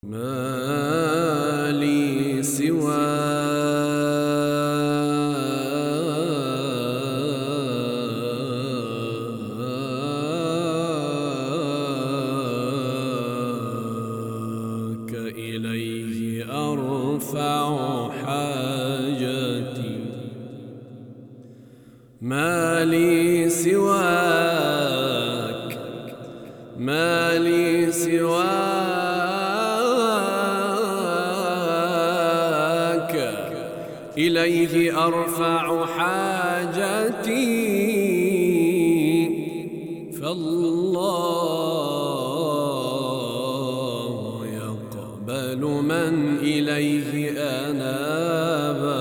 ما لي سواك إليه أرفع حاجتي. ما لي سواك، ما لي سواك إليه أرفع حاجتي. فالله يقبل من إليه أناب.